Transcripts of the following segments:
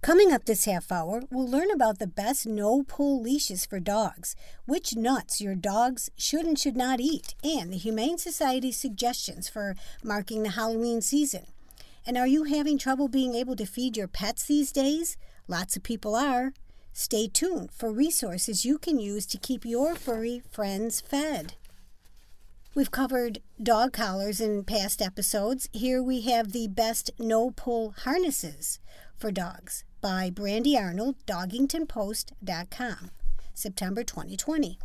Coming up this half hour, we'll learn about the best no-pull leashes for dogs, which nuts your dogs should and should not eat, and the Humane Society's suggestions for marking the Halloween season. And are you having trouble being able to feed your pets these days? Lots of people are. Stay tuned for resources you can use to keep your furry friends fed. We've covered dog collars in past episodes. Here we have the best no-pull harnesses for dogs by Brandy Arnold, DoggingtonPost.com, September 2020.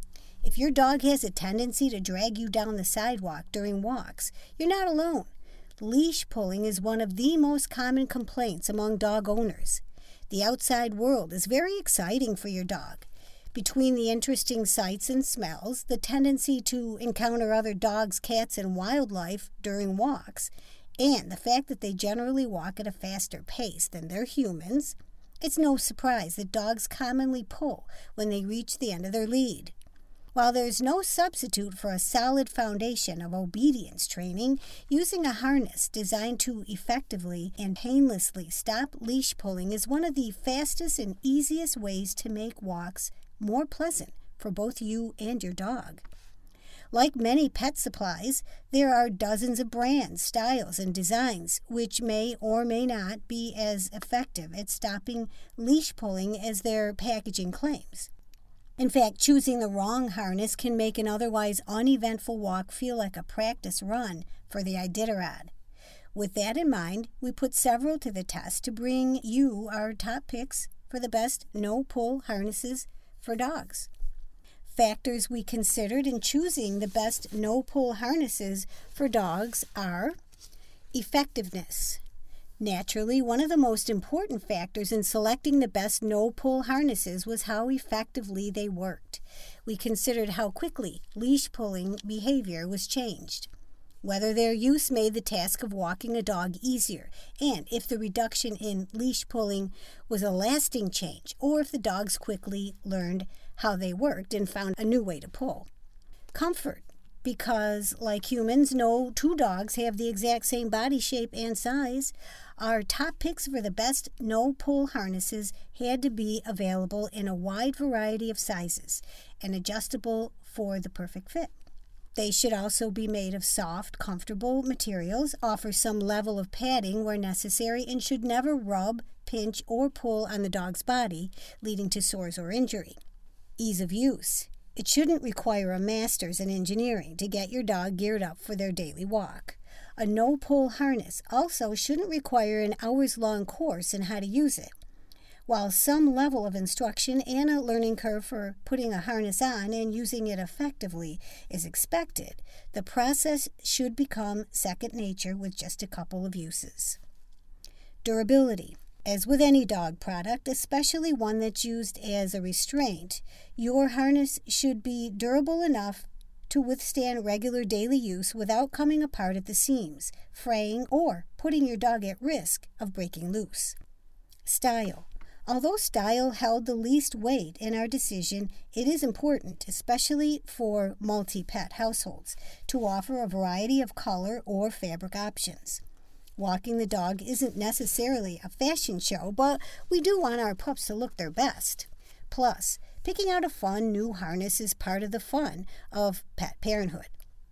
If your dog has a tendency to drag you down the sidewalk during walks, you're not alone. Leash pulling is one of the most common complaints among dog owners. The outside world is very exciting for your dog. Between the interesting sights and smells, the tendency to encounter other dogs, cats, and wildlife during walks, and the fact that they generally walk at a faster pace than their humans, it's no surprise that dogs commonly pull when they reach the end of their lead. While there's no substitute for a solid foundation of obedience training, using a harness designed to effectively and painlessly stop leash pulling is one of the fastest and easiest ways to make walks more pleasant for both you and your dog. Like many pet supplies, there are dozens of brands, styles, and designs which may or may not be as effective at stopping leash pulling as their packaging claims. In fact, choosing the wrong harness can make an otherwise uneventful walk feel like a practice run for the Iditarod. With that in mind, we put several to the test to bring you our top picks for the best no-pull harnesses for dogs. Factors we considered in choosing the best no-pull harnesses for dogs are effectiveness. Naturally, one of the most important factors in selecting the best no-pull harnesses was how effectively they worked. We considered how quickly leash pulling behavior was changed, whether their use made the task of walking a dog easier, and if the reduction in leash pulling was a lasting change, or if the dogs quickly learned how they worked and found a new way to pull. Comfort, because like humans, no two dogs have the exact same body shape and size. Our top picks for the best no-pull harnesses had to be available in a wide variety of sizes and adjustable for the perfect fit. They should also be made of soft, comfortable materials, offer some level of padding where necessary, and should never rub, pinch, or pull on the dog's body, leading to sores or injury. Ease of use. It shouldn't require a master's in engineering to get your dog geared up for their daily walk. A no-pull harness also shouldn't require an hours-long course in how to use it. While some level of instruction and a learning curve for putting a harness on and using it effectively is expected, the process should become second nature with just a couple of uses. Durability. As with any dog product, especially one that's used as a restraint, your harness should be durable enough to withstand regular daily use without coming apart at the seams, fraying, or putting your dog at risk of breaking loose. Style. Although style held the least weight in our decision, it is important, especially for multi-pet households, to offer a variety of color or fabric options. Walking the dog isn't necessarily a fashion show, but we do want our pups to look their best. Plus, picking out a fun new harness is part of the fun of pet parenthood.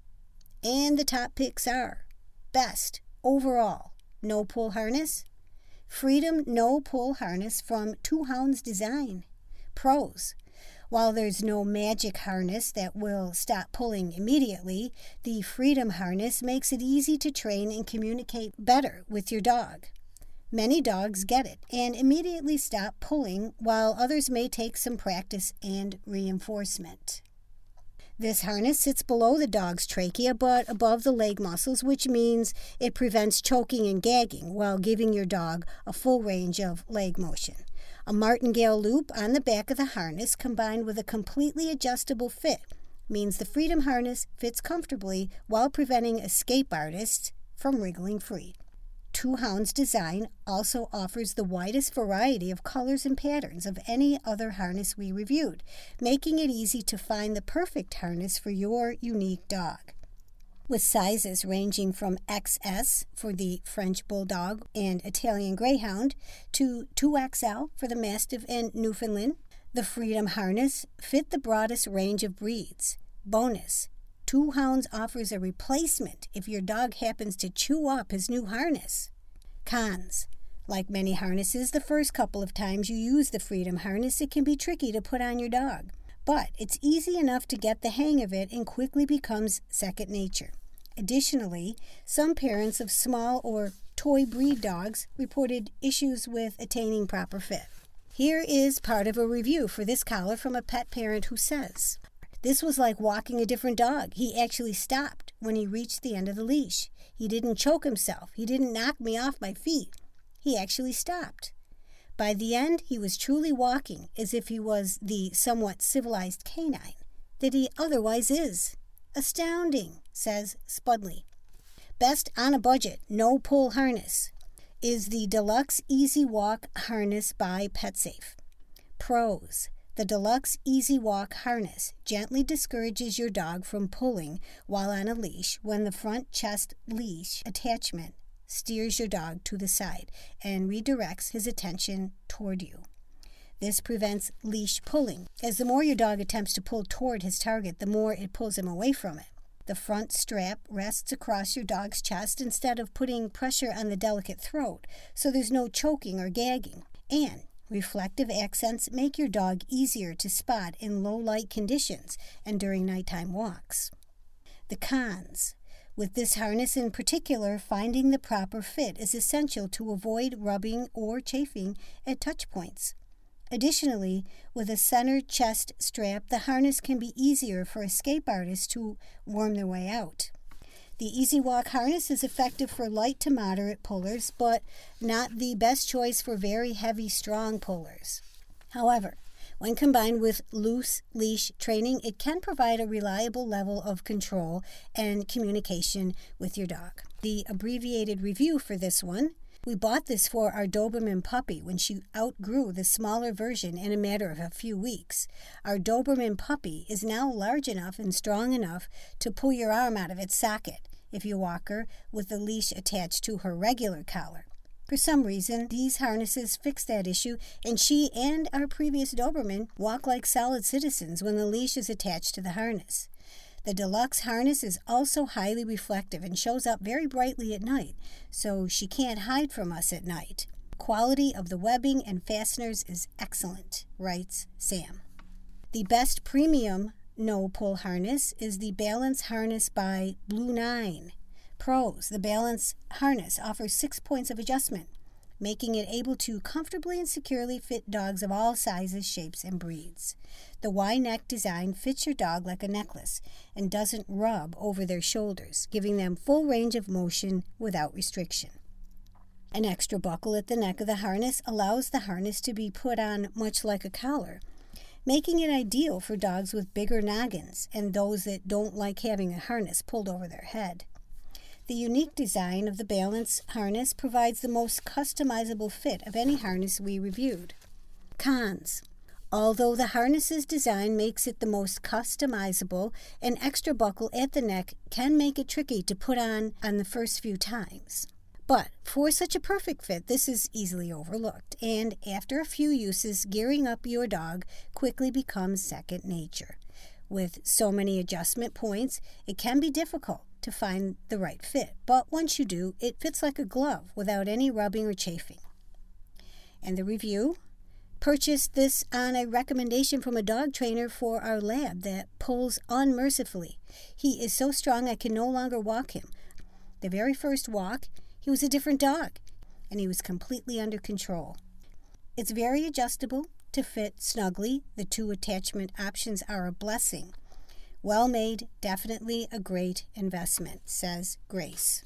And the top picks are: best overall no-pull harness, Freedom no-pull harness from Two Hounds Design. Pros: while there's no magic harness that will stop pulling immediately, the Freedom harness makes it easy to train and communicate better with your dog. Many dogs get it and immediately stop pulling, while others may take some practice and reinforcement. This harness sits below the dog's trachea but above the leg muscles, which means it prevents choking and gagging while giving your dog a full range of leg motion. A martingale loop on the back of the harness combined with a completely adjustable fit means the Freedom harness fits comfortably while preventing escape artists from wriggling free. Two Hounds Design also offers the widest variety of colors and patterns of any other harness we reviewed, making it easy to find the perfect harness for your unique dog. with sizes ranging from XS for the French Bulldog and Italian Greyhound to 2XL for the Mastiff and Newfoundland. The Freedom harness fit the broadest range of breeds. Bonus, Two Hounds offers a replacement if your dog happens to chew up his new harness. Cons. Like many harnesses, the first couple of times you use the Freedom harness, it can be tricky to put on your dog. But it's easy enough to get the hang of it and quickly becomes second nature. Additionally, some parents of small or toy breed dogs reported issues with attaining proper fit. Here is part of a review for this collar from a pet parent who says, "This was like walking a different dog. He actually stopped when he reached the end of the leash. He didn't choke himself. He didn't knock me off my feet. He actually stopped. By the end, he was truly walking as if he was the somewhat civilized canine that he otherwise is. Astounding," says Spudley. Best on a budget, no-pull harness is the Deluxe Easy Walk harness by PetSafe. Pros. The Deluxe Easy Walk harness gently discourages your dog from pulling while on a leash when the front chest leash attachment steers your dog to the side and redirects his attention toward you. This prevents leash pulling, as the more your dog attempts to pull toward his target, the more it pulls him away from it. The front strap rests across your dog's chest instead of putting pressure on the delicate throat, so there's no choking or gagging. And reflective accents make your dog easier to spot in low-light conditions and during nighttime walks. The cons. With this harness in particular, finding the proper fit is essential to avoid rubbing or chafing at touch points. Additionally, with a center chest strap, the harness can be easier for escape artists to worm their way out. The Easy Walk harness is effective for light to moderate pullers, but not the best choice for very heavy, strong pullers. However, when combined with loose leash training, it can provide a reliable level of control and communication with your dog. The abbreviated review for this one: "We bought this for our Doberman puppy when she outgrew the smaller version in a matter of a few weeks. Our Doberman puppy is now large enough and strong enough to pull your arm out of its socket if you walk her with the leash attached to her regular collar. For some reason, these harnesses fix that issue, and she and our previous Doberman walk like solid citizens when the leash is attached to the harness. The Deluxe harness is also highly reflective and shows up very brightly at night, so she can't hide from us at night. Quality of the webbing and fasteners is excellent," writes Sam. The best premium no-pull harness is the Balance harness by Blue 9. Pros. The Balance harness offers 6 points of adjustment, making it able to comfortably and securely fit dogs of all sizes, shapes, and breeds. The Y-neck design fits your dog like a necklace and doesn't rub over their shoulders, giving them full range of motion without restriction. An extra buckle at the neck of the harness allows the harness to be put on much like a collar, making it ideal for dogs with bigger noggins and those that don't like having a harness pulled over their head. The unique design of the Balance harness provides the most customizable fit of any harness we reviewed. Cons. Although the harness's design makes it the most customizable, an extra buckle at the neck can make it tricky to put on the first few times. But for such a perfect fit, this is easily overlooked, and after a few uses, gearing up your dog quickly becomes second nature. With so many adjustment points, it can be difficult to find the right fit, but once you do, it fits like a glove without any rubbing or chafing. And the review: purchased this on a recommendation from a dog trainer for our lab that pulls unmercifully. He is so strong I can no longer walk him. The very first walk, he was a different dog, and he was completely under control. It's very adjustable to fit snugly. The 2 attachment options are a blessing. Well made, definitely a great investment, says Grace.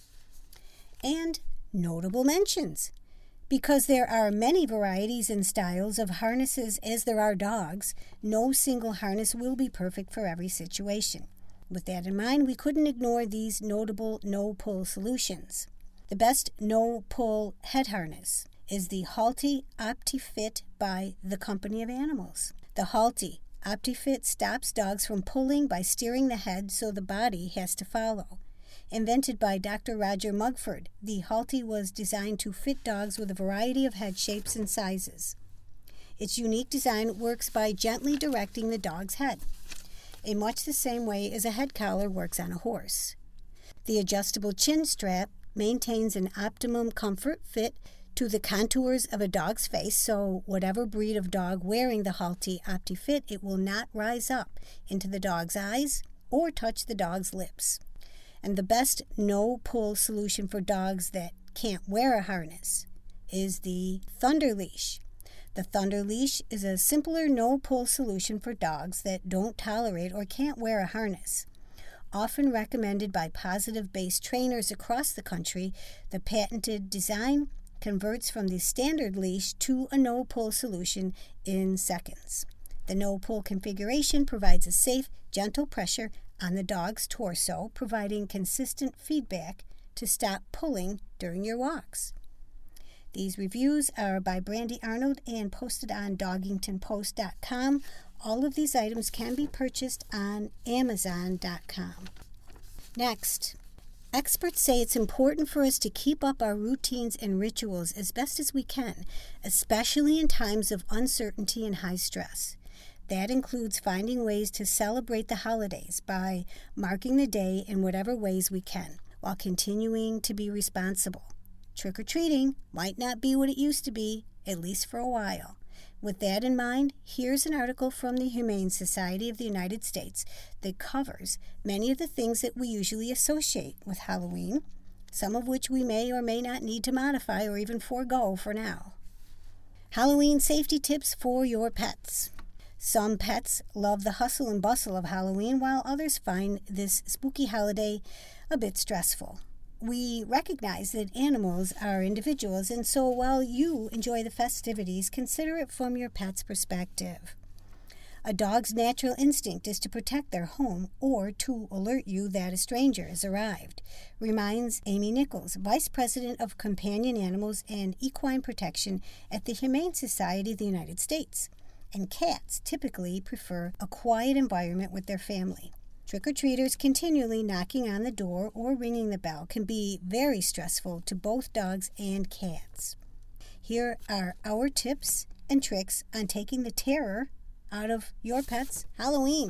And notable mentions. Because there are many varieties and styles of harnesses as there are dogs, no single harness will be perfect for every situation. With that in mind, we couldn't ignore these notable no-pull solutions. The best no-pull head harness is the Halti OptiFit by the Company of Animals. The Halti OptiFit stops dogs from pulling by steering the head so the body has to follow. Invented by Dr. Roger Mugford, the Halti was designed to fit dogs with a variety of head shapes and sizes. Its unique design works by gently directing the dog's head, in much the same way as a head collar works on a horse. The adjustable chin strap maintains an optimum comfort fit to the contours of a dog's face, so whatever breed of dog wearing the Halti OptiFit, it will not rise up into the dog's eyes or touch the dog's lips. And the best no-pull solution for dogs that can't wear a harness is the Thunder Leash. The Thunder Leash is a simpler no-pull solution for dogs that don't tolerate or can't wear a harness. Often recommended by positive-based trainers across the country, the patented design converts from the standard leash to a no-pull solution in seconds. The no-pull configuration provides a safe, gentle pressure on the dog's torso, providing consistent feedback to stop pulling during your walks. These reviews are by Brandy Arnold and posted on Doggingtonpost.com. All of these items can be purchased on Amazon.com. Next, experts say it's important for us to keep up our routines and rituals as best as we can, especially in times of uncertainty and high stress. That includes finding ways to celebrate the holidays by marking the day in whatever ways we can, while continuing to be responsible. Trick-or-treating might not be what it used to be, at least for a while. With that in mind, here's an article from the Humane Society of the United States that covers many of the things that we usually associate with Halloween, some of which we may or may not need to modify or even forego for now. Halloween safety tips for your pets. Some pets love the hustle and bustle of Halloween, while others find this spooky holiday a bit stressful. We recognize that animals are individuals, and so while you enjoy the festivities, consider it from your pet's perspective. A dog's natural instinct is to protect their home or to alert you that a stranger has arrived, reminds Amy Nichols, Vice President of Companion Animals and Equine Protection at the Humane Society of the United States. And cats typically prefer a quiet environment with their family. Trick-or-treaters continually knocking on the door or ringing the bell can be very stressful to both dogs and cats. Here are our tips and tricks on taking the terror out of your pet's Halloween.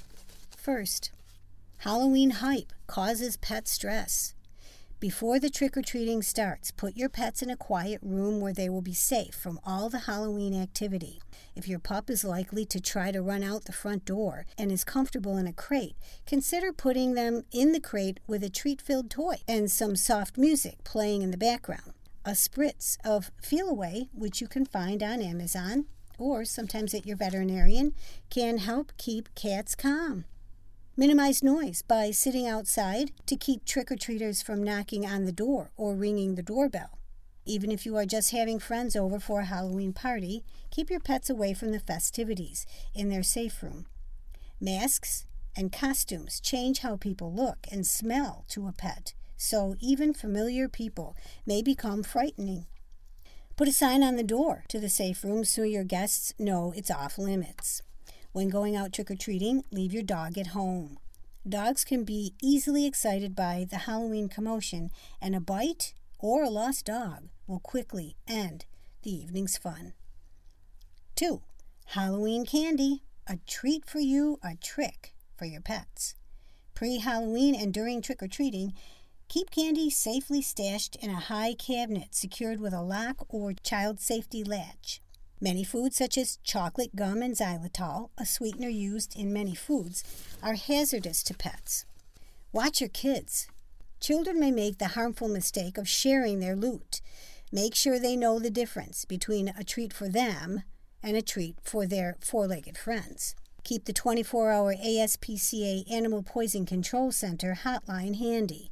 First, Halloween hype causes pet stress. Before the trick-or-treating starts, put your pets in a quiet room where they will be safe from all the Halloween activity. If your pup is likely to try to run out the front door and is comfortable in a crate, consider putting them in the crate with a treat-filled toy and some soft music playing in the background. A spritz of Feel Away, which you can find on Amazon or sometimes at your veterinarian, can help keep cats calm. Minimize noise by sitting outside to keep trick-or-treaters from knocking on the door or ringing the doorbell. Even if you are just having friends over for a Halloween party, keep your pets away from the festivities in their safe room. Masks and costumes change how people look and smell to a pet, so even familiar people may become frightening. Put a sign on the door to the safe room so your guests know it's off limits. When going out trick-or-treating, leave your dog at home. Dogs can be easily excited by the Halloween commotion, and a bite or a lost dog will quickly end the evening's fun. 2. Halloween candy. A treat for you, a trick for your pets. Pre-Halloween and during trick-or-treating, keep candy safely stashed in a high cabinet secured with a lock or child safety latch. Many foods, such as chocolate, gum, and xylitol, a sweetener used in many foods, are hazardous to pets. Watch your kids. Children may make the harmful mistake of sharing their loot. Make sure they know the difference between a treat for them and a treat for their four-legged friends. Keep the 24-hour ASPCA Animal Poison Control Center hotline handy.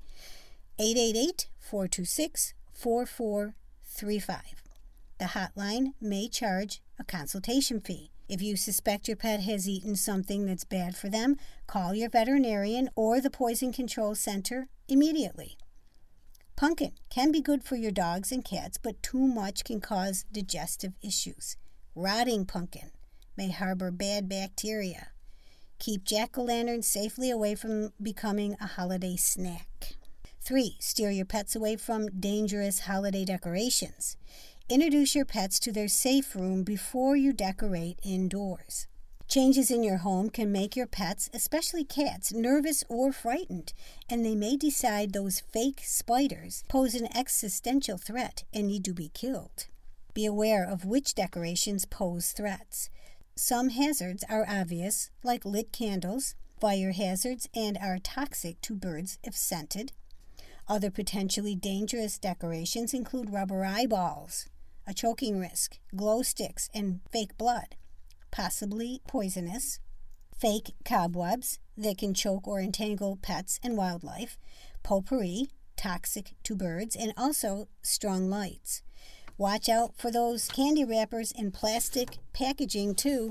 888-426-4435. The hotline may charge a consultation fee. If you suspect your pet has eaten something that's bad for them, call your veterinarian or the Poison Control Center immediately. Pumpkin can be good for your dogs and cats, but too much can cause digestive issues. Rotting pumpkin may harbor bad bacteria. Keep jack-o'-lanterns safely away from becoming a holiday snack. 3. Steer your pets away from dangerous holiday decorations. Introduce your pets to their safe room before you decorate indoors. Changes in your home can make your pets, especially cats, nervous or frightened, and they may decide those fake spiders pose an existential threat and need to be killed. Be aware of which decorations pose threats. Some hazards are obvious, like lit candles, fire hazards, and are toxic to birds if scented. Other potentially dangerous decorations include rubber eyeballs, a choking risk, glow sticks, and fake blood, possibly poisonous, fake cobwebs that can choke or entangle pets and wildlife, potpourri, toxic to birds, and also strong lights. Watch out for those candy wrappers and plastic packaging too.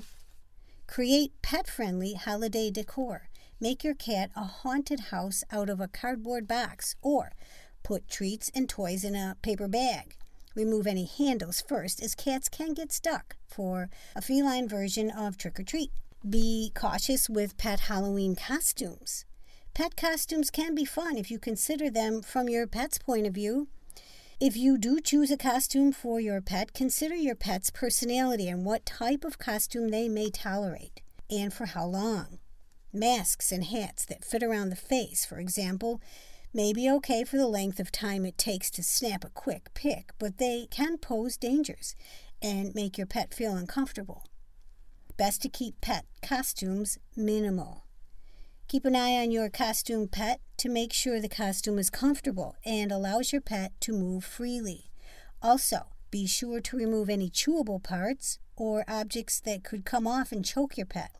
Create pet-friendly holiday decor. Make your cat a haunted house out of a cardboard box, or put treats and toys in a paper bag. Remove any handles first, as cats can get stuck for a feline version of trick-or-treat. Be cautious with pet Halloween costumes. Pet costumes can be fun if you consider them from your pet's point of view. If you do choose a costume for your pet, consider your pet's personality and what type of costume they may tolerate, and for how long. Masks and hats that fit around the face, for example, may be okay for the length of time it takes to snap a quick pic, but they can pose dangers and make your pet feel uncomfortable. Best to keep pet costumes minimal. Keep an eye on your costume pet to make sure the costume is comfortable and allows your pet to move freely. Also, be sure to remove any chewable parts or objects that could come off and choke your pet.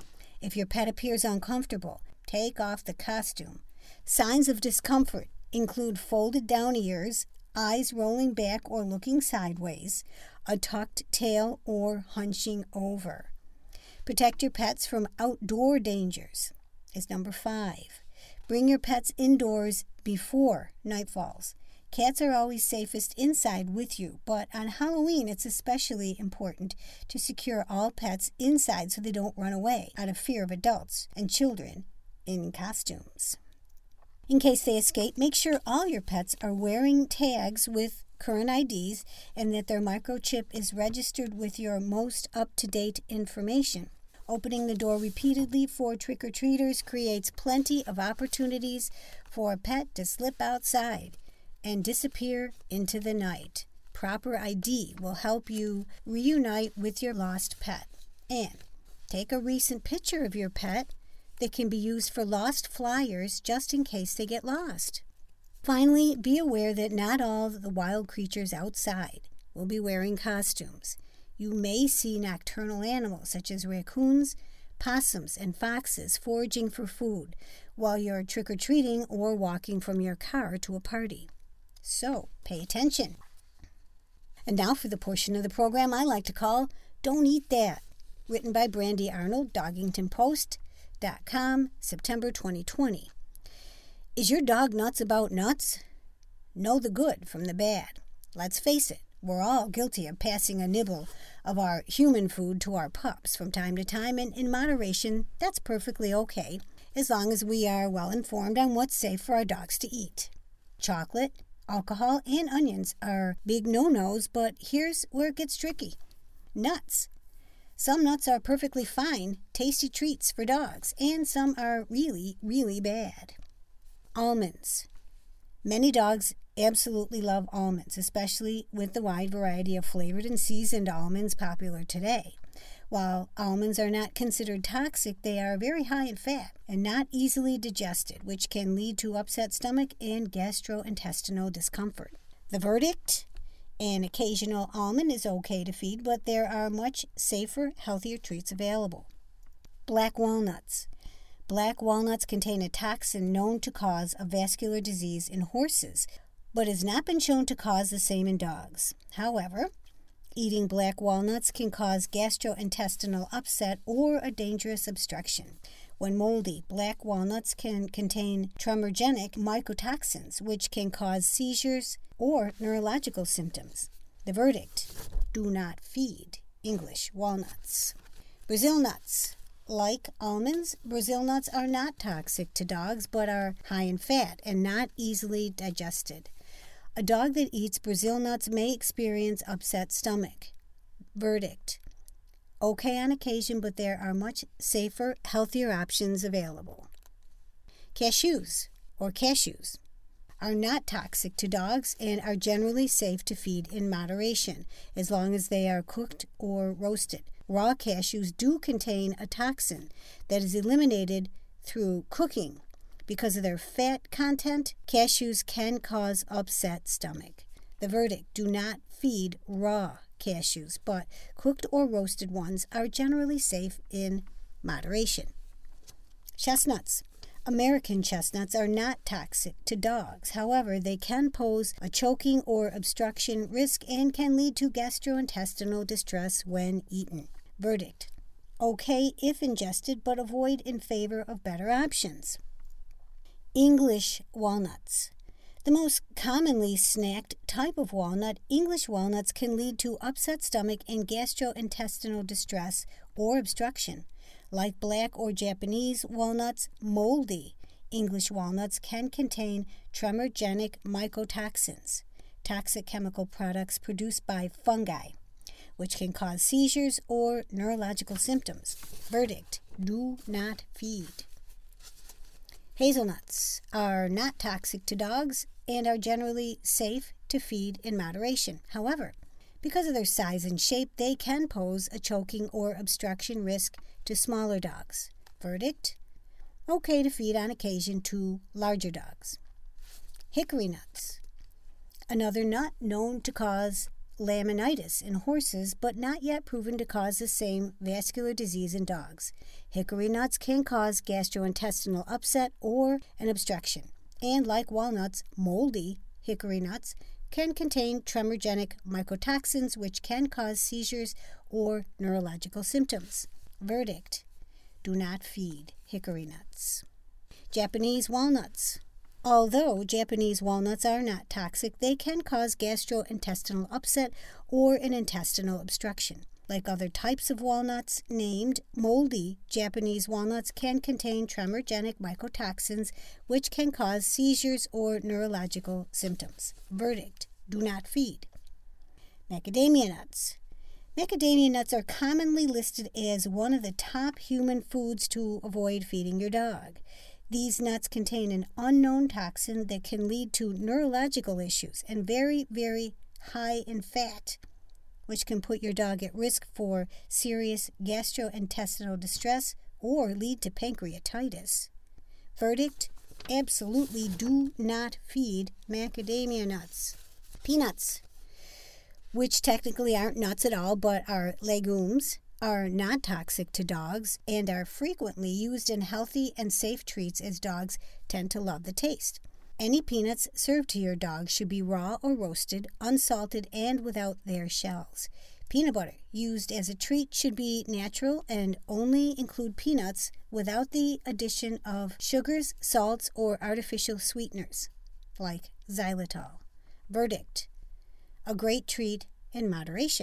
If your pet appears uncomfortable, take off the costume. Signs of discomfort include folded down ears, eyes rolling back or looking sideways, a tucked tail, or hunching over. Protect your pets from outdoor dangers is number 5. Bring your pets indoors before night falls. Cats are always safest inside with you, but on Halloween it's especially important to secure all pets inside so they don't run away out of fear of adults and children in costumes. In case they escape, make sure all your pets are wearing tags with current IDs and that their microchip is registered with your most up-to-date information. Opening the door repeatedly for trick-or-treaters creates plenty of opportunities for a pet to slip outside and disappear into the night. Proper ID will help you reunite with your lost pet. And take a recent picture of your pet that can be used for lost flyers just in case they get lost. Finally, be aware that not all the wild creatures outside will be wearing costumes. You may see nocturnal animals such as raccoons, possums, and foxes foraging for food while you're trick-or-treating or walking from your car to a party. So, pay attention. And now for the portion of the program I like to call Don't Eat That, written by Brandy Arnold, DoggingtonPost.com, September 2020. Is your dog nuts about nuts? Know the good from the bad. Let's face it, we're all guilty of passing a nibble of our human food to our pups from time to time, and in moderation, that's perfectly okay, as long as we are well informed on what's safe for our dogs to eat. Chocolate, alcohol, and onions are big no-nos, but here's where it gets tricky. Nuts. Some nuts are perfectly fine, tasty treats for dogs, and some are really, really bad. Almonds. Many dogs absolutely love almonds, especially with the wide variety of flavored and seasoned almonds popular today. While almonds are not considered toxic, they are very high in fat and not easily digested, which can lead to upset stomach and gastrointestinal discomfort. The verdict? An occasional almond is okay to feed, but there are much safer, healthier treats available. Black walnuts. Black walnuts contain a toxin known to cause a vascular disease in horses, but has not been shown to cause the same in dogs. However, eating black walnuts can cause gastrointestinal upset or a dangerous obstruction. When moldy, black walnuts can contain tremorgenic mycotoxins, which can cause seizures or neurological symptoms. The verdict: do not feed English walnuts. Brazil nuts. Like almonds, Brazil nuts are not toxic to dogs but are high in fat and not easily digested. A dog that eats Brazil nuts may experience upset stomach. Verdict: okay on occasion, but there are much safer, healthier options available. Cashews are not toxic to dogs and are generally safe to feed in moderation as long as they are cooked or roasted. Raw cashews do contain a toxin that is eliminated through cooking. Because of their fat content, cashews can cause upset stomach. The verdict: do not feed raw cashews, but cooked or roasted ones are generally safe in moderation. Chestnuts. American chestnuts are not toxic to dogs. However, they can pose a choking or obstruction risk and can lead to gastrointestinal distress when eaten. Verdict: okay if ingested, but avoid in favor of better options. English walnuts. The most commonly snacked type of walnut, English walnuts can lead to upset stomach and gastrointestinal distress or obstruction. Like black or Japanese walnuts, moldy English walnuts can contain tremorgenic mycotoxins, toxic chemical products produced by fungi, which can cause seizures or neurological symptoms. Verdict: do not feed. Hazelnuts are not toxic to dogs and are generally safe to feed in moderation. However, because of their size and shape, they can pose a choking or obstruction risk to smaller dogs. Verdict: okay to feed on occasion to larger dogs. Hickory nuts. Another nut known to cause laminitis in horses, but not yet proven to cause the same vascular disease in dogs. Hickory nuts can cause gastrointestinal upset or an obstruction, and like walnuts, moldy hickory nuts can contain tremorgenic mycotoxins, which can cause seizures or neurological symptoms. Verdict: do not feed hickory nuts. Japanese walnuts. Although Japanese walnuts are not toxic, they can cause gastrointestinal upset or an intestinal obstruction. Like other types of walnuts named, moldy Japanese walnuts can contain tremorgenic mycotoxins, which can cause seizures or neurological symptoms. Verdict: do not feed. Macadamia nuts. Macadamia nuts are commonly listed as one of the top human foods to avoid feeding your dog. These nuts contain an unknown toxin that can lead to neurological issues and very, very high in fat, which can put your dog at risk for serious gastrointestinal distress or lead to pancreatitis. Verdict: absolutely do not feed macadamia nuts. Peanuts, which technically aren't nuts at all but are legumes, are not toxic to dogs and are frequently used in healthy and safe treats as dogs tend to love the taste. Any peanuts served to your dog should be raw or roasted, unsalted, and without their shells. Peanut butter used as a treat should be natural and only include peanuts without the addition of sugars, salts, or artificial sweeteners like xylitol. Verdict: a great treat in moderation.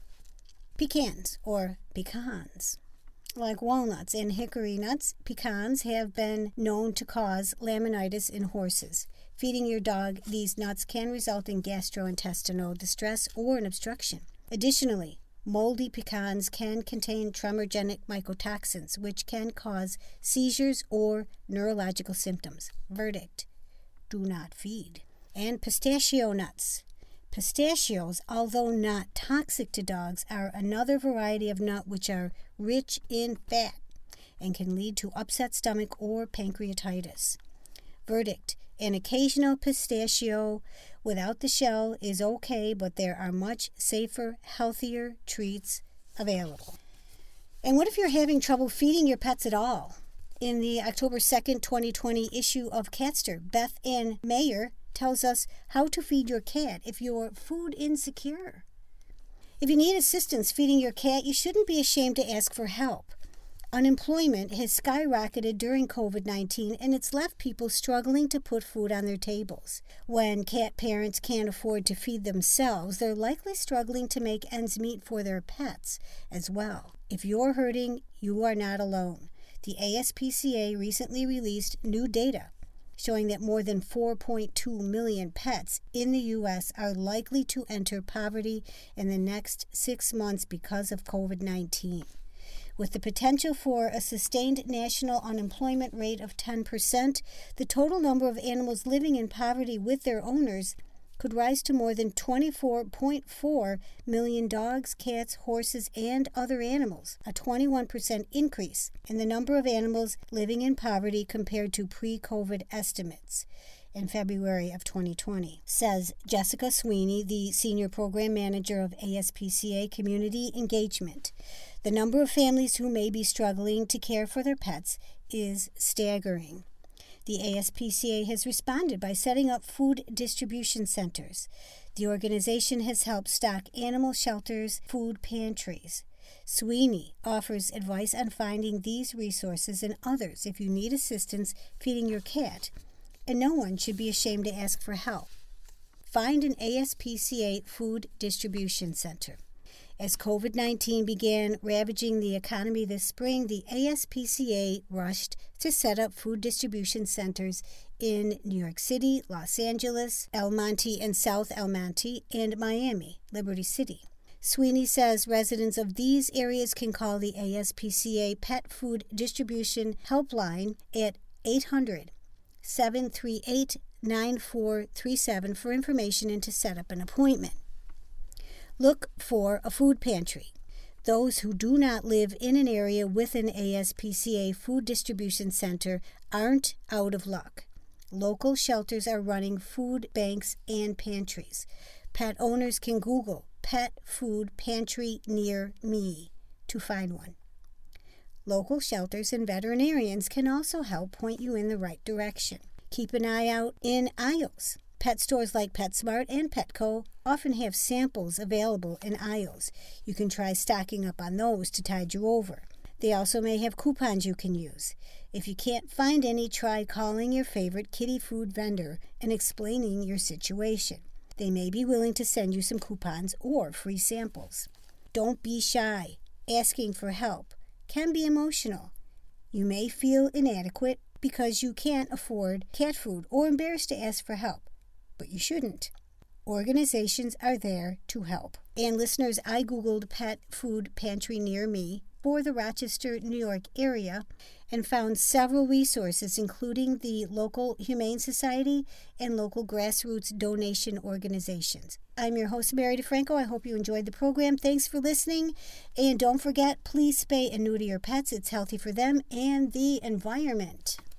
Pecans or pecans. Like walnuts and hickory nuts, pecans have been known to cause laminitis in horses. Feeding your dog these nuts can result in gastrointestinal distress or an obstruction. Additionally, moldy pecans can contain tremorgenic mycotoxins, which can cause seizures or neurological symptoms. Verdict: do not feed. And pistachio nuts. Pistachios, although not toxic to dogs, are another variety of nut which are rich in fat and can lead to upset stomach or pancreatitis. Verdict: an occasional pistachio without the shell is okay, but there are much safer, healthier treats available. And what if you're having trouble feeding your pets at all? In the October 2nd, 2020 issue of Catster, Beth Ann Mayer tells us how to feed your cat if you're food insecure. If you need assistance feeding your cat, you shouldn't be ashamed to ask for help. Unemployment has skyrocketed during COVID-19, and it's left people struggling to put food on their tables. When cat parents can't afford to feed themselves, they're likely struggling to make ends meet for their pets as well. If you're hurting, you are not alone. The ASPCA recently released new data showing that more than 4.2 million pets in the U.S. are likely to enter poverty in the next 6 months because of COVID-19. With the potential for a sustained national unemployment rate of 10%, the total number of animals living in poverty with their owners could rise to more than 24.4 million dogs, cats, horses, and other animals, a 21% increase in the number of animals living in poverty compared to pre-COVID estimates in February of 2020, says Jessica Sweeney, the Senior Program Manager of ASPCA Community Engagement. The number of families who may be struggling to care for their pets is staggering. The ASPCA has responded by setting up food distribution centers. The organization has helped stock animal shelters, food pantries. Sweeney offers advice on finding these resources and others if you need assistance feeding your cat, and no one should be ashamed to ask for help. Find an ASPCA food distribution center. As COVID-19 began ravaging the economy this spring, the ASPCA rushed to set up food distribution centers in New York City, Los Angeles, El Monte and South El Monte, and Miami, Liberty City. Sweeney says residents of these areas can call the ASPCA Pet Food Distribution Helpline at 800-738-9437 for information and to set up an appointment. Look for a food pantry. Those who do not live in an area with an ASPCA food distribution center aren't out of luck. Local shelters are running food banks and pantries. Pet owners can Google Pet Food Pantry Near Me to find one. Local shelters and veterinarians can also help point you in the right direction. Keep an eye out in aisles. Pet stores like PetSmart and Petco often have samples available in aisles. You can try stocking up on those to tide you over. They also may have coupons you can use. If you can't find any, try calling your favorite kitty food vendor and explaining your situation. They may be willing to send you some coupons or free samples. Don't be shy. Asking for help can be emotional. You may feel inadequate because you can't afford cat food or embarrassed to ask for help. But you shouldn't. Organizations are there to help. And listeners, I Googled Pet Food Pantry Near Me for the Rochester, New York area and found several resources, including the local Humane Society and local grassroots donation organizations. I'm your host, Mary DeFranco. I hope you enjoyed the program. Thanks for listening. And don't forget, please spay and neuter your pets. It's healthy for them and the environment.